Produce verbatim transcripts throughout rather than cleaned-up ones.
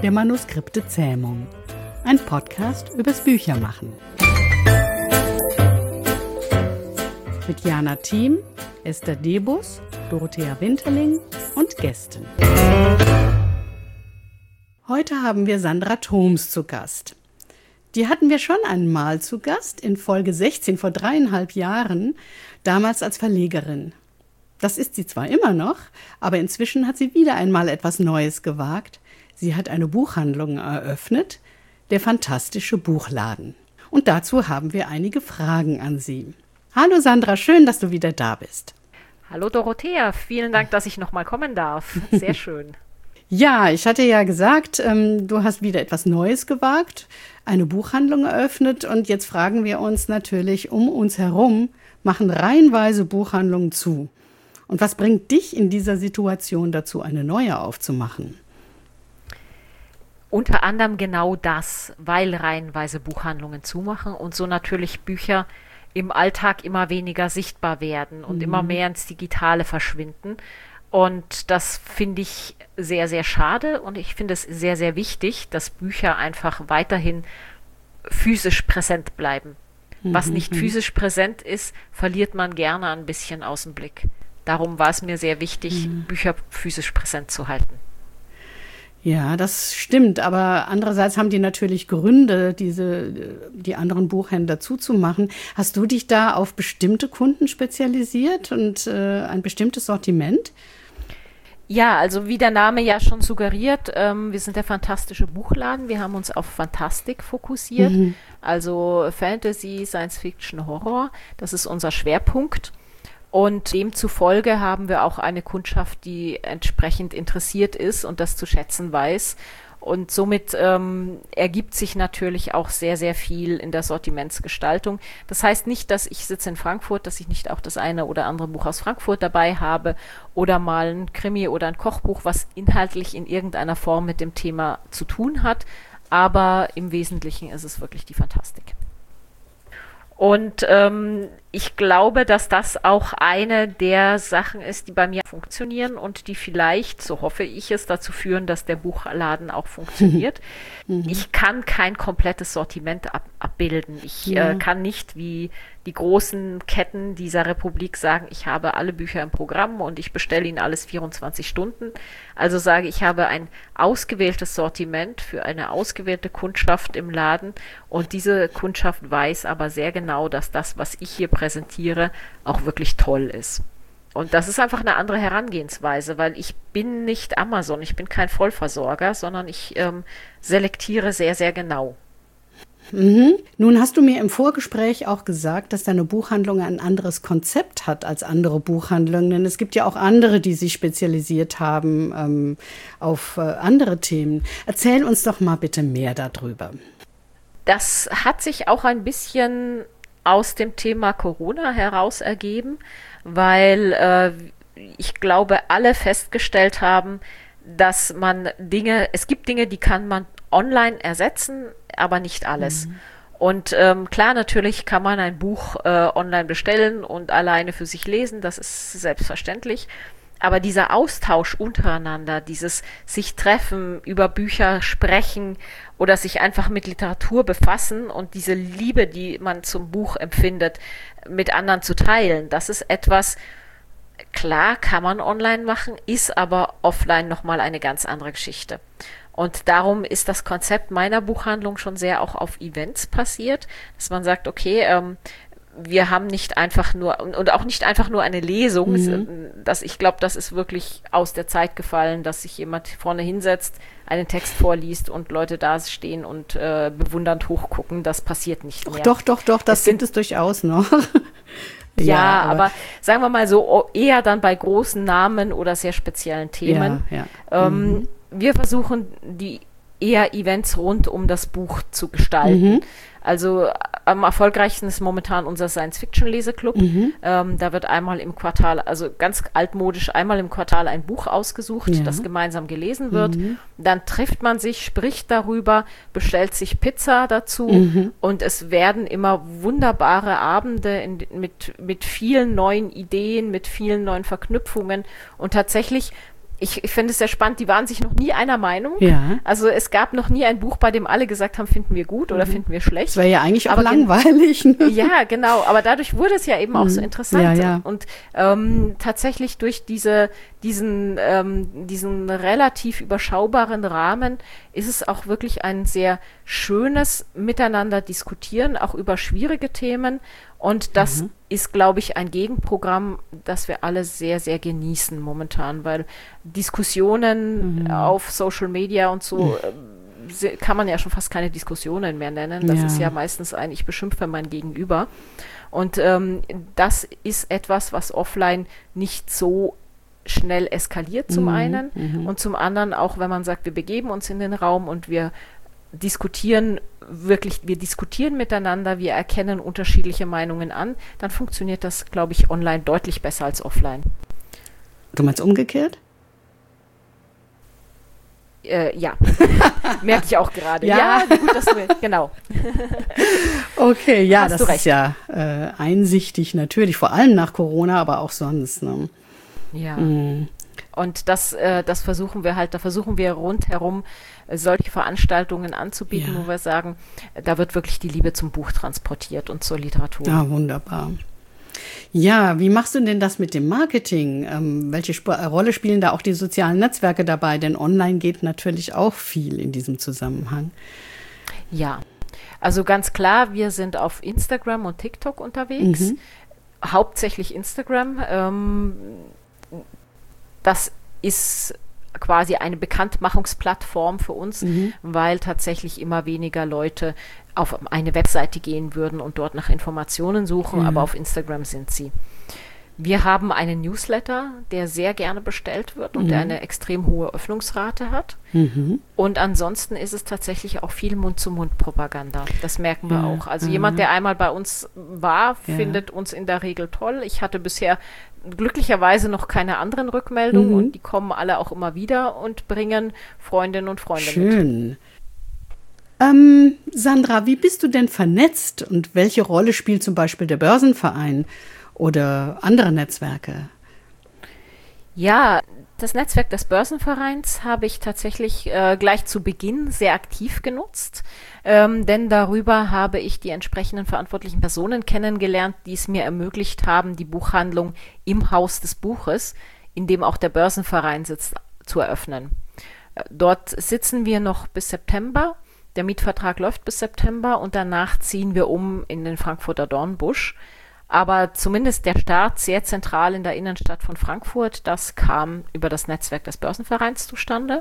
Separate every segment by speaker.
Speaker 1: der Manuskripte-Zähmung. Ein Podcast übers Büchermachen. Mit Jana Thiem, Esther Debus, Dorothea Winterling und Gästen. Heute haben wir Sandra Thoms zu Gast. Die hatten wir schon einmal zu Gast in Folge sechzehn vor dreieinhalb Jahren, damals als Verlegerin. Das ist sie zwar immer noch, aber inzwischen hat sie wieder einmal etwas Neues gewagt. Sie hat eine Buchhandlung eröffnet, der Fantastische Buchladen. Und dazu haben wir einige Fragen an sie. Hallo Sandra, schön, dass du wieder da bist.
Speaker 2: Hallo Dorothea, vielen Dank, dass ich nochmal kommen darf. Sehr schön.
Speaker 1: Ja, ich hatte ja gesagt, ähm, du hast wieder etwas Neues gewagt, eine Buchhandlung eröffnet und jetzt fragen wir uns natürlich, um uns herum machen reihenweise Buchhandlungen zu. Und was bringt dich in dieser Situation dazu, eine neue aufzumachen?
Speaker 2: Unter anderem genau das, weil reihenweise Buchhandlungen zumachen und so natürlich Bücher im Alltag immer weniger sichtbar werden und mhm. immer mehr ins Digitale verschwinden. Und das finde ich sehr, sehr schade und ich finde es sehr, sehr wichtig, dass Bücher einfach weiterhin physisch präsent bleiben. Mhm. Was nicht physisch präsent ist, verliert man gerne ein bisschen aus dem Blick. Darum war es mir sehr wichtig, mhm. Bücher physisch präsent zu halten.
Speaker 1: Ja, das stimmt, aber andererseits haben die natürlich Gründe, diese, die anderen Buchhändler zuzumachen. Hast du dich da auf bestimmte Kunden spezialisiert und äh, ein bestimmtes Sortiment?
Speaker 2: Ja, also wie der Name ja schon suggeriert, ähm, wir sind der Fantastische Buchladen. Wir haben uns auf Fantastik fokussiert, mhm. also Fantasy, Science Fiction, Horror. Das ist unser Schwerpunkt. Und demzufolge haben wir auch eine Kundschaft, die entsprechend interessiert ist und das zu schätzen weiß. Und somit ähm, ergibt sich natürlich auch sehr, sehr viel in der Sortimentsgestaltung. Das heißt nicht, dass ich sitze in Frankfurt, dass ich nicht auch das eine oder andere Buch aus Frankfurt dabei habe oder mal ein Krimi oder ein Kochbuch, was inhaltlich in irgendeiner Form mit dem Thema zu tun hat. Aber im Wesentlichen ist es wirklich die Fantastik. Und ähm, ich glaube, dass das auch eine der Sachen ist, die bei mir funktionieren und die vielleicht, so hoffe ich es, dazu führen, dass der Buchladen auch funktioniert. Mhm. Ich kann kein komplettes Sortiment ab, abbilden. Ich ja. äh, kann nicht wie die großen Ketten dieser Republik sagen, ich habe alle Bücher im Programm und ich bestelle ihnen alles vierundzwanzig Stunden. Also sage ich, habe ein ausgewähltes Sortiment für eine ausgewählte Kundschaft im Laden und diese Kundschaft weiß aber sehr genau, dass das, was ich hier präsentiere, auch wirklich toll ist. Und das ist einfach eine andere Herangehensweise, weil ich bin nicht Amazon, ich bin kein Vollversorger, sondern ich ähm, selektiere sehr, sehr genau.
Speaker 1: Mhm. Nun hast du mir im Vorgespräch auch gesagt, dass deine Buchhandlung ein anderes Konzept hat als andere Buchhandlungen. Denn es gibt ja auch andere, die sich spezialisiert haben ähm, auf äh, andere Themen. Erzähl uns doch mal bitte mehr darüber.
Speaker 2: Das hat sich auch ein bisschen aus dem Thema Corona heraus ergeben, weil äh, ich glaube, alle festgestellt haben, dass man Dinge, es gibt Dinge, die kann man online ersetzen, aber nicht alles. Mhm. Und ähm, klar, natürlich kann man ein Buch äh, online bestellen und alleine für sich lesen, das ist selbstverständlich. Aber dieser Austausch untereinander, dieses sich treffen, über Bücher sprechen oder sich einfach mit Literatur befassen und diese Liebe, die man zum Buch empfindet, mit anderen zu teilen, das ist etwas, klar kann man online machen, ist aber offline nochmal eine ganz andere Geschichte. Und darum ist das Konzept meiner Buchhandlung schon sehr auch auf Events passiert, dass man sagt, okay, ähm, wir haben nicht einfach nur, und auch nicht einfach nur eine Lesung, mhm. das, ich glaube, das ist wirklich aus der Zeit gefallen, dass sich jemand vorne hinsetzt, einen Text vorliest und Leute da stehen und äh, bewundernd hochgucken, das passiert nicht mehr.
Speaker 1: Doch, doch, doch, das sind es durchaus noch.
Speaker 2: Ja, ja aber, aber sagen wir mal so, eher dann bei großen Namen oder sehr speziellen Themen.
Speaker 1: Ja, ja.
Speaker 2: Ähm, mhm. Wir versuchen, die eher Events rund um das Buch zu gestalten. Mhm. Also am erfolgreichsten ist momentan unser Science-Fiction-Leseklub. Mhm. Ähm, da wird einmal im Quartal, also ganz altmodisch, einmal im Quartal ein Buch ausgesucht, ja. das gemeinsam gelesen wird. Mhm. Dann trifft man sich, spricht darüber, bestellt sich Pizza dazu mhm. und es werden immer wunderbare Abende in, mit, mit vielen neuen Ideen, mit vielen neuen Verknüpfungen und tatsächlich Ich, ich finde es sehr spannend, die waren sich noch nie einer Meinung.
Speaker 1: Ja.
Speaker 2: Also es gab noch nie ein Buch, bei dem alle gesagt haben, finden wir gut oder mhm. finden wir schlecht.
Speaker 1: Das wäre ja eigentlich auch
Speaker 2: aber
Speaker 1: langweilig. Ne?
Speaker 2: Ja, genau. Aber dadurch wurde es ja eben mhm. auch so interessant.
Speaker 1: Ja, ja.
Speaker 2: Und ähm, tatsächlich durch diese, diesen, ähm, diesen relativ überschaubaren Rahmen ist es auch wirklich ein sehr schönes Miteinander diskutieren, auch über schwierige Themen. Und das mhm. ist, glaube ich, ein Gegenprogramm, das wir alle sehr, sehr genießen momentan, weil Diskussionen mhm. auf Social Media und so mhm. kann man ja schon fast keine Diskussionen mehr nennen. Das ja. ist ja meistens ein, ich beschimpfe mein Gegenüber. Und ähm, das ist etwas, was offline nicht so schnell eskaliert zum mhm. einen mhm. und zum anderen auch, wenn man sagt, wir begeben uns in den Raum und wir diskutieren wirklich, wir diskutieren miteinander, wir erkennen unterschiedliche Meinungen an, dann funktioniert das, glaube ich, online deutlich besser als offline.
Speaker 1: Du meinst umgekehrt?
Speaker 2: Äh, ja, merke ich auch gerade.
Speaker 1: Ja,
Speaker 2: ja gut, dass du, genau.
Speaker 1: Okay, ja,
Speaker 2: Hast
Speaker 1: das
Speaker 2: du recht.
Speaker 1: ist ja äh, einsichtig natürlich, vor allem nach Corona, aber auch sonst. Ne?
Speaker 2: Ja.
Speaker 1: Mm.
Speaker 2: Und das, äh, das versuchen wir halt, da versuchen wir rundherum äh, solche Veranstaltungen anzubieten, ja. wo wir sagen, da wird wirklich die Liebe zum Buch transportiert und zur Literatur.
Speaker 1: Ja, wunderbar. Ja, wie machst du denn das mit dem Marketing? Ähm, welche Sp- Rolle spielen da auch die sozialen Netzwerke dabei? Denn online geht natürlich auch viel in diesem Zusammenhang.
Speaker 2: Ja, also ganz klar, wir sind auf Instagram und TikTok unterwegs.
Speaker 1: Mhm.
Speaker 2: Hauptsächlich Instagram. Ähm, das ist quasi eine Bekanntmachungsplattform für uns, mhm. weil tatsächlich immer weniger Leute auf eine Webseite gehen würden und dort nach Informationen suchen, mhm. aber auf Instagram sind sie. Wir haben einen Newsletter, der sehr gerne bestellt wird und
Speaker 1: mhm.
Speaker 2: der eine extrem hohe Öffnungsrate hat.
Speaker 1: Mhm.
Speaker 2: Und ansonsten ist es tatsächlich auch viel Mund-zu-Mund-Propaganda. Das merken wir
Speaker 1: ja.
Speaker 2: auch. Also
Speaker 1: mhm.
Speaker 2: jemand, der einmal bei uns war,
Speaker 1: ja.
Speaker 2: findet uns in der Regel toll. Ich hatte bisher glücklicherweise noch keine anderen Rückmeldungen
Speaker 1: mhm.
Speaker 2: und die kommen alle auch immer wieder und bringen Freundinnen und Freunde
Speaker 1: Schön.
Speaker 2: mit.
Speaker 1: Ähm, Sandra, wie bist du denn vernetzt und welche Rolle spielt zum Beispiel der Börsenverein oder andere Netzwerke?
Speaker 2: Ja, das Netzwerk des Börsenvereins habe ich tatsächlich äh, gleich zu Beginn sehr aktiv genutzt, ähm, denn darüber habe ich die entsprechenden verantwortlichen Personen kennengelernt, die es mir ermöglicht haben, die Buchhandlung im Haus des Buches, in dem auch der Börsenverein sitzt, zu eröffnen. Äh, dort sitzen wir noch bis September. Der Mietvertrag läuft bis September und danach ziehen wir um in den Frankfurter Dornbusch. Aber zumindest der Start sehr zentral in der Innenstadt von Frankfurt, das kam über das Netzwerk des Börsenvereins zustande.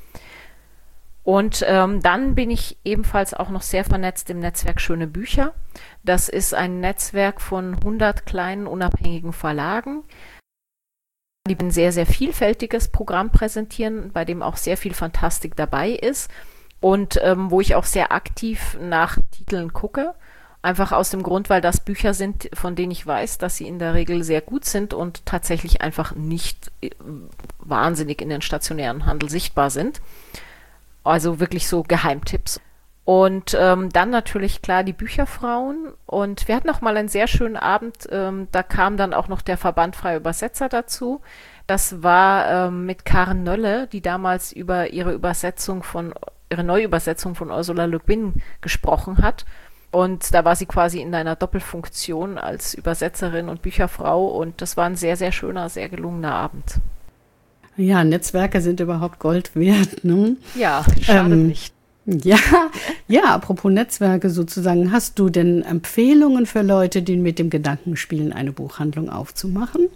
Speaker 2: Und ähm, dann bin ich ebenfalls auch noch sehr vernetzt im Netzwerk Schöne Bücher. Das ist ein Netzwerk von hundert kleinen unabhängigen Verlagen, die ein sehr, sehr vielfältiges Programm präsentieren, bei dem auch sehr viel Fantastik dabei ist und ähm, wo ich auch sehr aktiv nach Titeln gucke. Einfach aus dem Grund, weil das Bücher sind, von denen ich weiß, dass sie in der Regel sehr gut sind und tatsächlich einfach nicht äh, wahnsinnig in den stationären Handel sichtbar sind. Also wirklich so Geheimtipps. Und ähm, dann natürlich klar die Bücherfrauen. Und wir hatten auch mal einen sehr schönen Abend. Ähm, da kam dann auch noch der Verband Freie Übersetzer dazu. Das war ähm, mit Karen Nölle, die damals über ihre Übersetzung von, ihre Neuübersetzung von Ursula Le Guin gesprochen hat. Und da war sie quasi in einer Doppelfunktion als Übersetzerin und Bücherfrau. Und das war ein sehr, sehr schöner, sehr gelungener Abend.
Speaker 1: Ja, Netzwerke sind überhaupt Gold wert, ne?
Speaker 2: Ja, schadet ähm, nicht.
Speaker 1: Ja, ja, apropos Netzwerke sozusagen. Hast du denn Empfehlungen für Leute, die mit dem Gedanken spielen, eine Buchhandlung aufzumachen?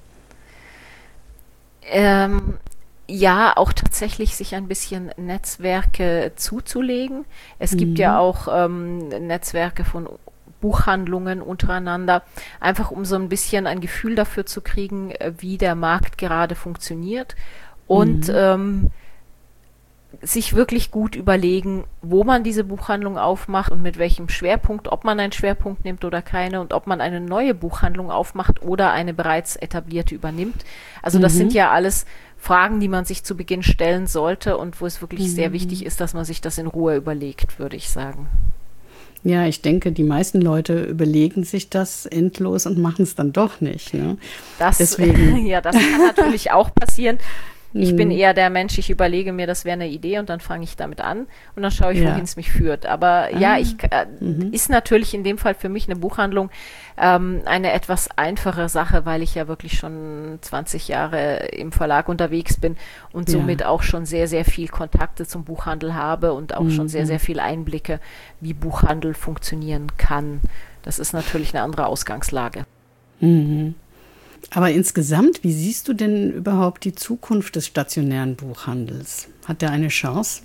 Speaker 2: Ähm... Ja, auch tatsächlich sich ein bisschen Netzwerke zuzulegen. Es mhm. gibt ja auch ähm, Netzwerke von Buchhandlungen untereinander, einfach um so ein bisschen ein Gefühl dafür zu kriegen, wie der Markt gerade funktioniert und mhm. ähm, sich wirklich gut überlegen, wo man diese Buchhandlung aufmacht und mit welchem Schwerpunkt, ob man einen Schwerpunkt nimmt oder keine und ob man eine neue Buchhandlung aufmacht oder eine bereits etablierte übernimmt. Also das mhm. sind ja alles Fragen, die man sich zu Beginn stellen sollte und wo es wirklich mhm. sehr wichtig ist, dass man sich das in Ruhe überlegt, würde ich sagen.
Speaker 1: Ja, ich denke, die meisten Leute überlegen sich das endlos und machen es dann doch nicht. Ne?
Speaker 2: Das,
Speaker 1: Deswegen.
Speaker 2: Ja, das kann natürlich auch passieren. Ich bin eher der Mensch, ich überlege mir, das wäre eine Idee und dann fange ich damit an und dann schaue ich, ja. wohin es mich führt. Aber ah. ja, ich äh, mhm. ist natürlich in dem Fall für mich eine Buchhandlung ähm, eine etwas einfache Sache, weil ich ja wirklich schon zwanzig Jahre im Verlag unterwegs bin und somit ja. auch schon sehr, sehr viel Kontakte zum Buchhandel habe und auch mhm. schon sehr, sehr viel Einblicke, wie Buchhandel funktionieren kann. Das ist natürlich eine andere Ausgangslage.
Speaker 1: Mhm. Aber insgesamt, wie siehst du denn überhaupt die Zukunft des stationären Buchhandels? Hat der eine Chance?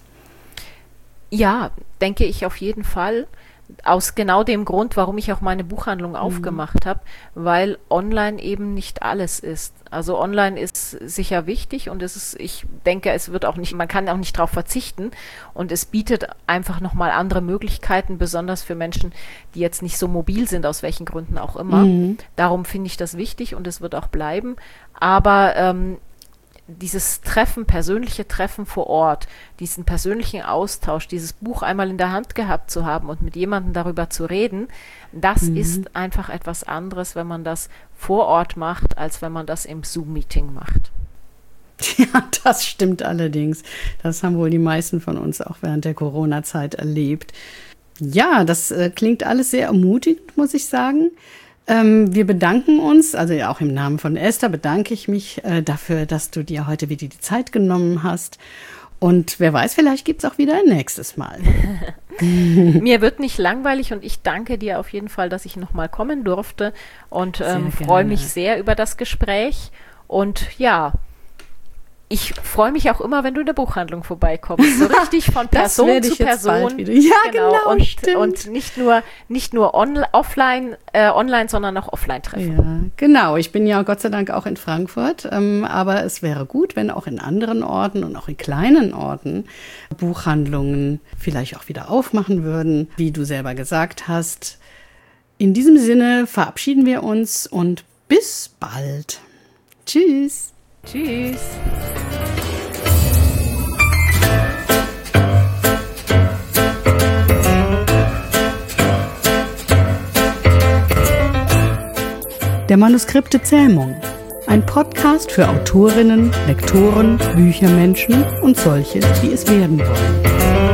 Speaker 2: Ja, denke ich auf jeden Fall. Aus genau dem Grund, warum ich auch meine Buchhandlung mhm. aufgemacht habe, weil online eben nicht alles ist. Also online ist sicher wichtig und es ist, ich denke, es wird auch nicht, man kann auch nicht darauf verzichten und es bietet einfach nochmal andere Möglichkeiten, besonders für Menschen, die jetzt nicht so mobil sind, aus welchen Gründen auch immer. Mhm. Darum finde ich das wichtig und es wird auch bleiben. Aber ähm, dieses Treffen, persönliche Treffen vor Ort, diesen persönlichen Austausch, dieses Buch einmal in der Hand gehabt zu haben und mit jemandem darüber zu reden, das mhm. ist einfach etwas anderes, wenn man das vor Ort macht, als wenn man das im Zoom-Meeting macht.
Speaker 1: Ja, das stimmt allerdings. Das haben wohl die meisten von uns auch während der Corona-Zeit erlebt. Ja, das äh, klingt alles sehr ermutigend, muss ich sagen. Ähm, wir bedanken uns, also ja auch im Namen von Esther bedanke ich mich äh, dafür, dass du dir heute wieder die Zeit genommen hast. Und wer weiß, vielleicht gibt es auch wieder ein nächstes Mal.
Speaker 2: Mir wird nicht langweilig und ich danke dir auf jeden Fall, dass ich nochmal kommen durfte und ähm, freue mich sehr über das Gespräch. Und ja, ich freue mich auch immer, wenn du in der Buchhandlung vorbeikommst. So richtig von Person zu Person.
Speaker 1: Ja, genau. genau
Speaker 2: und, stimmt. und nicht nur, nicht nur on, offline, äh, online, sondern auch offline treffen.
Speaker 1: Ja, genau. Ich bin ja Gott sei Dank auch in Frankfurt. Ähm, aber es wäre gut, wenn auch in anderen Orten und auch in kleinen Orten Buchhandlungen vielleicht auch wieder aufmachen würden, wie du selber gesagt hast. In diesem Sinne verabschieden wir uns und bis bald. Tschüss.
Speaker 2: Tschüss.
Speaker 1: Der Manuskripte Zähmung. Ein Podcast für Autorinnen, Lektoren, Büchermenschen und solche, die es werden wollen.